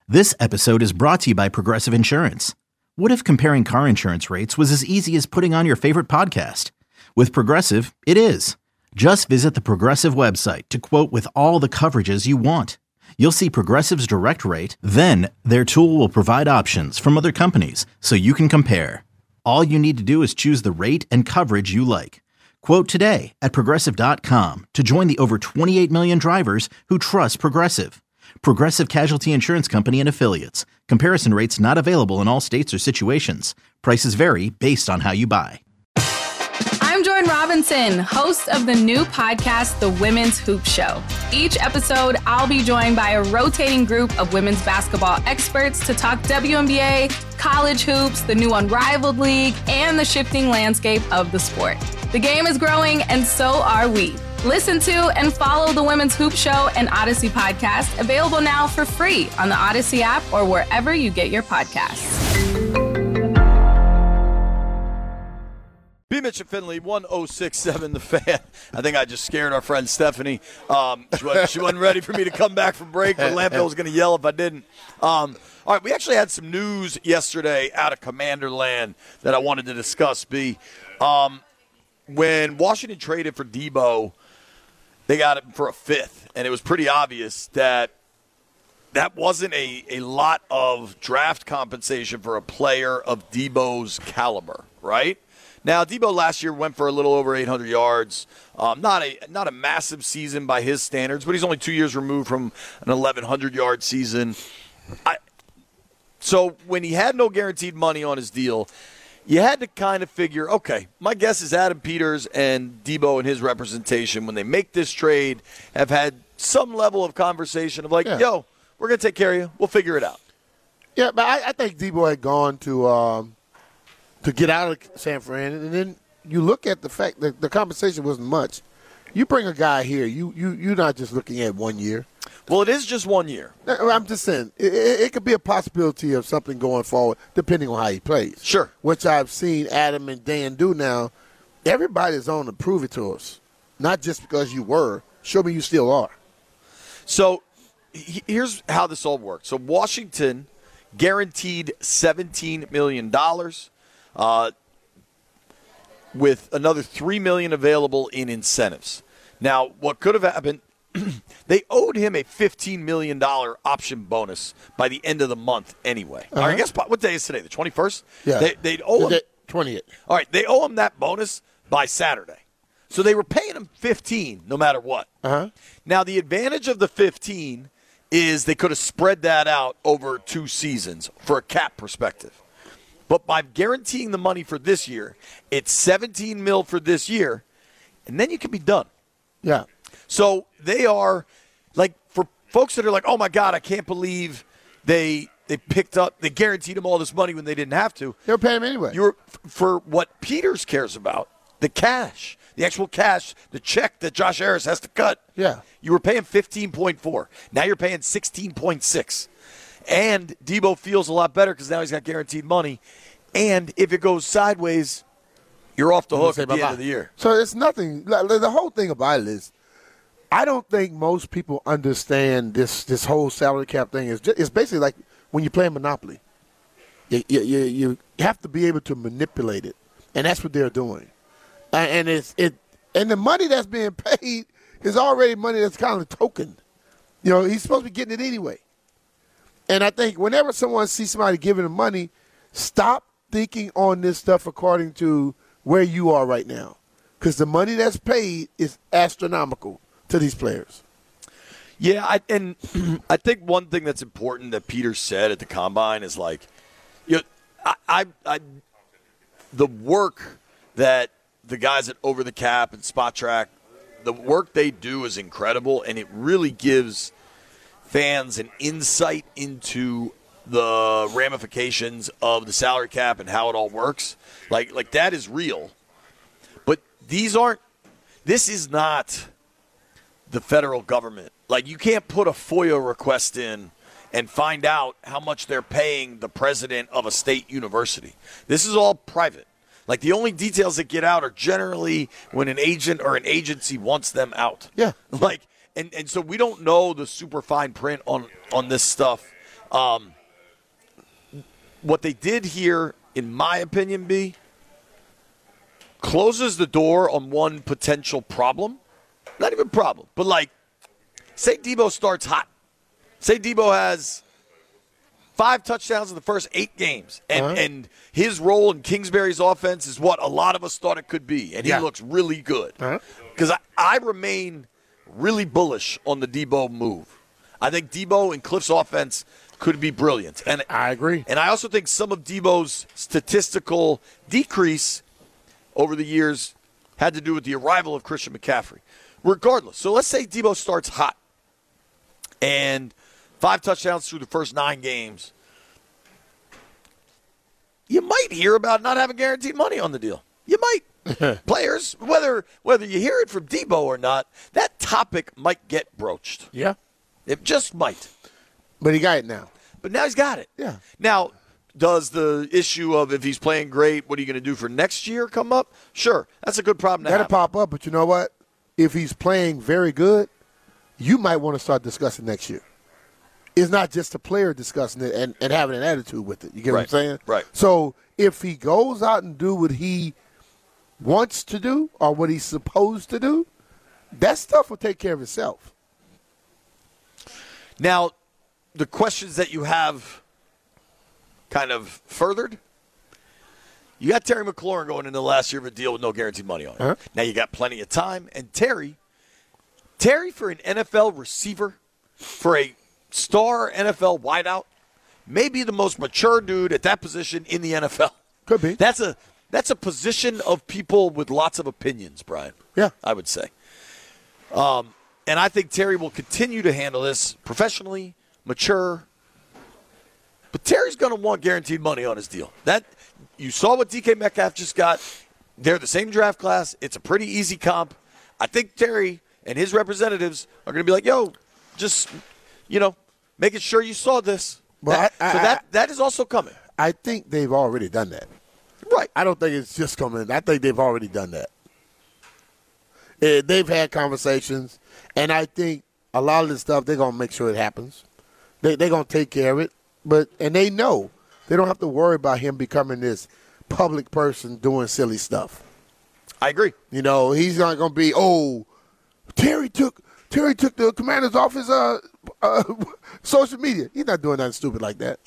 This episode is brought to you by Progressive Insurance. What if comparing car insurance rates was as easy as putting on your favorite podcast? With Progressive, it is. Just visit the Progressive website to quote with all the coverages you want. You'll see Progressive's direct rate, then their tool will provide options from other companies so you can compare. All you need to do is choose the rate and coverage you like. Quote today at Progressive.com to join the over 28 million drivers who trust Progressive. Progressive Casualty Insurance Company and Affiliates. Comparison rates not available in all states or situations. Prices vary based on how you buy. I'm Jordan Robinson, host of the new podcast, The Women's Hoop Show. Each episode, I'll be joined by a rotating group of women's basketball experts to talk WNBA, college hoops, the new Unrivaled League, and the shifting landscape of the sport. The game is growing, and so are we. Listen to and follow the Women's Hoop Show and Odyssey podcast, available now for free on the Odyssey app or wherever you get your podcasts. B. Mitch and Finley, 1067 The Fan. I think I just scared our friend Stephanie. She wasn't ready for me to come back from break, but Lampo was going to yell if I didn't. All right, we actually had some news yesterday out of Commander Land that I wanted to discuss, B. When Washington traded for Debo, they got him for a fifth, and it was pretty obvious that that wasn't a lot of draft compensation for a player of Debo's caliber, right? Now, Debo last year went for a little over 800 yards. Not a massive season by his standards, but he's only 2 years removed from an 1,100-yard season. So when he had no guaranteed money on his deal, you had to kind of figure, okay, my guess is Adam Peters and Debo and his representation, when they make this trade, have had some level of conversation of like, yo, we're going to take care of you. We'll figure it out. Yeah, but I think Debo had gone to get out of San Fran, and then you look at the fact that the compensation wasn't much. You bring a guy here, you're not just looking at 1 year. Well, it is just 1 year. I'm just saying, it could be a possibility of something going forward, depending on how he plays. Sure. Which I've seen Adam and Dan do now. Everybody's on to prove it to us. Not just because you were. Show me you still are. So here's how this all worked. So Washington guaranteed $17 million with another $3 million available in incentives. Now, what could have happened, they owed him a $15 million option bonus by the end of the month anyway. Uh-huh. All right, guess what day is today? The 21st? Yeah. They'd owe him 20th. All right, they owe him that bonus by Saturday. So they were paying him $15 no matter what. Uh-huh. Now, the advantage of the $15 is they could have spread that out over 2 seasons for a cap perspective. But by guaranteeing the money for this year, it's $17 million for this year, and then you can be done. Yeah. So they are, like, for folks that are like, oh, my God, I can't believe they guaranteed him all this money when they didn't have to. They were paying him anyway. For what Peters cares about, the cash, the actual cash, the check that Josh Harris has to cut. Yeah. You were paying 15.4. Now you're paying 16.6. And Debo feels a lot better because now he's got guaranteed money. And if it goes sideways, you're off the hook at the end of the year. So it's nothing. The whole thing about it is, I don't think most people understand this whole salary cap thing. It's basically like when you play Monopoly. You have to be able to manipulate it, and that's what they're doing. And and the money that's being paid is already money that's kind of token. You know, he's supposed to be getting it anyway. And I think whenever someone sees somebody giving him money, stop thinking on this stuff according to where you are right now, because the money that's paid is astronomical to these players. Yeah, I think one thing that's important that Peter said at the Combine is like, you know, the work that the guys at Over the Cap and Spot Track, the work they do is incredible, and it really gives fans an insight into the ramifications of the salary cap and how it all works. Like that is real. But this is not the federal government. Like, you can't put a FOIA request in and find out how much they're paying the president of a state university. This is all private. Like, the only details that get out are generally when an agent or an agency wants them out. Yeah. Like, and so we don't know the super fine print on this stuff What they did here, in my opinion, B, closes the door on one potential problem. Not even problem, but like, say Debo starts hot. Say Debo has 5 touchdowns in the first 8 games, and his role in Kingsbury's offense is what a lot of us thought it could be, and he looks really good. Because I remain really bullish on the Debo move. I think Debo and Cliff's offense could be brilliant. And I agree. And I also think some of Debo's statistical decrease over the years had to do with the arrival of Christian McCaffrey. Regardless, so let's say Debo starts hot and 5 touchdowns through the first 9 games. You might hear about not having guaranteed money on the deal. You might. Players, whether you hear it from Debo or not, that topic might get broached. Yeah. It just might. But he got it now. But now he's got it. Yeah. Now, does the issue of if he's playing great, what are you going to do for next year come up? Sure. That's a good problem to have. That'll pop up, but you know what? If he's playing very good, you might want to start discussing next year. It's not just the player discussing it and having an attitude with it. You get what I'm saying? Right. So if he goes out and do what he wants to do or what he's supposed to do, that stuff will take care of itself. Now, the questions that you have kind of furthered, you got Terry McLaurin going into the last year of a deal with no guaranteed money on it. Now you got plenty of time. And Terry for an NFL receiver, for a star NFL wideout, may be the most mature dude at that position in the NFL. Could be. That's a position of people with lots of opinions, Brian. Yeah. I would say. And I think Terry will continue to handle this professionally, mature. But Terry's going to want guaranteed money on his deal. That you saw what DK Metcalf just got. They're the same draft class. It's a pretty easy comp. I think Terry and his representatives are going to be like, yo, just, making sure you saw this. Well, that is also coming. I think they've already done that. Right. I don't think it's just coming. I think they've already done that. They've had conversations, and I think a lot of this stuff, they're going to make sure it happens. They're going to take care of it. And they know they don't have to worry about him becoming this public person doing silly stuff. I agree. He's not going to be, Terry took the commander's off his social media. He's not doing nothing stupid like that.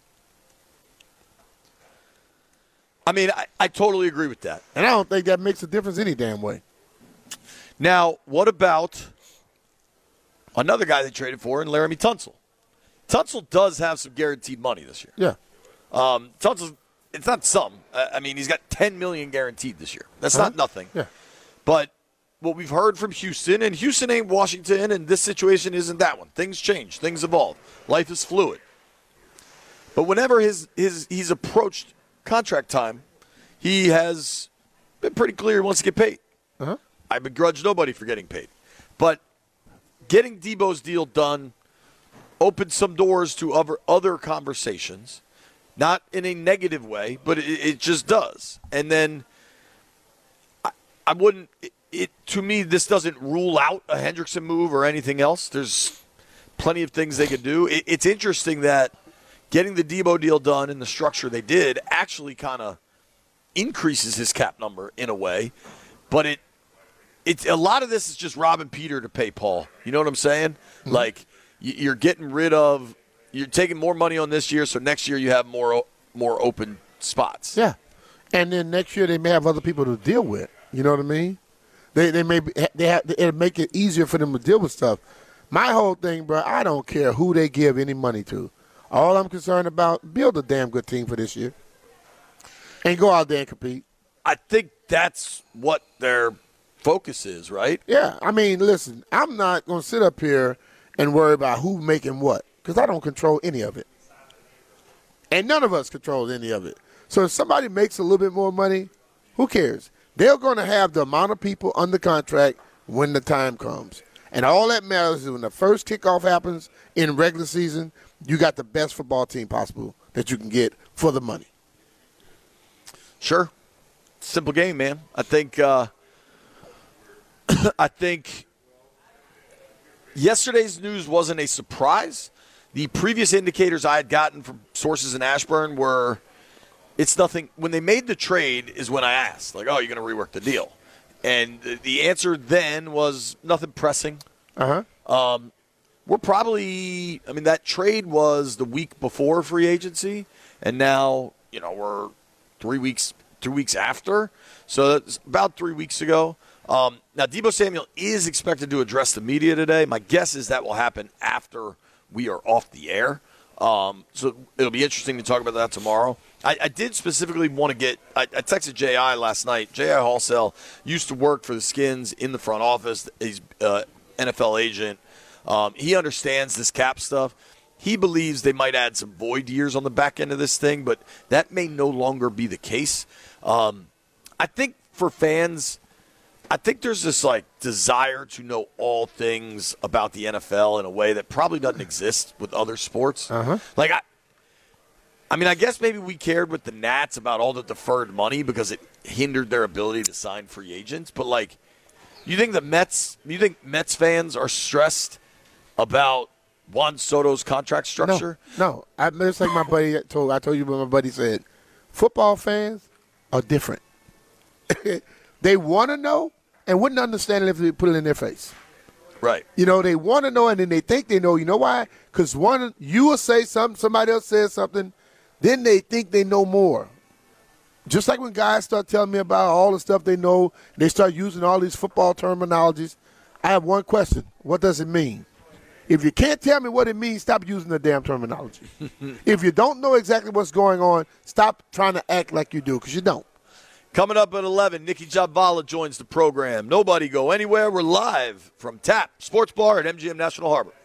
I mean, I totally agree with that. And I don't think that makes a difference any damn way. Now, what about another guy they traded for in Laramie Tunsil? Tunsil does have some guaranteed money this year. Yeah. Tunsil, it's not some. I mean, he's got $10 million guaranteed this year. That's not nothing. Yeah. But what we've heard from Houston, and Houston ain't Washington, and this situation isn't that one. Things change. Things evolve. Life is fluid. But whenever he's approached contract time, he has been pretty clear he wants to get paid. I begrudge nobody for getting paid. But getting Debo's deal done opened some doors to other conversations, not in a negative way, but it just does. And then I wouldn't – to me, this doesn't rule out a Hendrickson move or anything else. There's plenty of things they could do. It's interesting that getting the Debo deal done in the structure they did actually kind of increases his cap number in a way. But it's a lot of this is just robbing Peter to pay Paul. You know what I'm saying? Mm-hmm. Like you're getting rid of – you're taking more money on this year, so next year you have more open spots. Yeah. And then next year they may have other people to deal with. You know what I mean? It'll make it easier for them to deal with stuff. My whole thing, bro, I don't care who they give any money to. All I'm concerned about, build a damn good team for this year. And go out there and compete. I think that's what their focus is, right? Yeah. I mean, listen, I'm not going to sit up here and worry about who's making what because I don't control any of it. And none of us control any of it. So if somebody makes a little bit more money, who cares? They're going to have the amount of people under contract when the time comes. And all that matters is when the first kickoff happens in regular season, you got the best football team possible that you can get for the money. Sure. Simple game, man. I think yesterday's news wasn't a surprise. The previous indicators I had gotten from sources in Ashburn were it's nothing. When they made the trade is when I asked, like, oh, you're going to rework the deal. And the answer then was nothing pressing. We're probably, that trade was the week before free agency, and now, we're 2 weeks after. So that's about 3 weeks ago. Now, Deebo Samuel is expected to address the media today. My guess is that will happen after we are off the air. So it'll be interesting to talk about that tomorrow. I did specifically want to get – I texted J.I. last night. J.I. Halsell used to work for the Skins in the front office. He's NFL agent. He understands this cap stuff. He believes they might add some void years on the back end of this thing, but that may no longer be the case. I think for fans – I think there's this desire to know all things about the NFL in a way that probably doesn't exist with other sports. I guess maybe we cared with the Nats about all the deferred money because it hindered their ability to sign free agents. But you think Mets fans are stressed about Juan Soto's contract structure? No. It's like my buddy I told you what my buddy said. Football fans are different. They want to know. And wouldn't understand it if they put it in their face. Right. They want to know, and then they think they know. You know why? Because you will say something, somebody else says something, then they think they know more. Just like when guys start telling me about all the stuff they know, they start using all these football terminologies. I have one question. What does it mean? If you can't tell me what it means, stop using the damn terminology. If you don't know exactly what's going on, stop trying to act like you do, because you don't. Coming up at 11, Nikki Jhabvala joins the program. Nobody go anywhere. We're live from TAP Sports Bar at MGM National Harbor.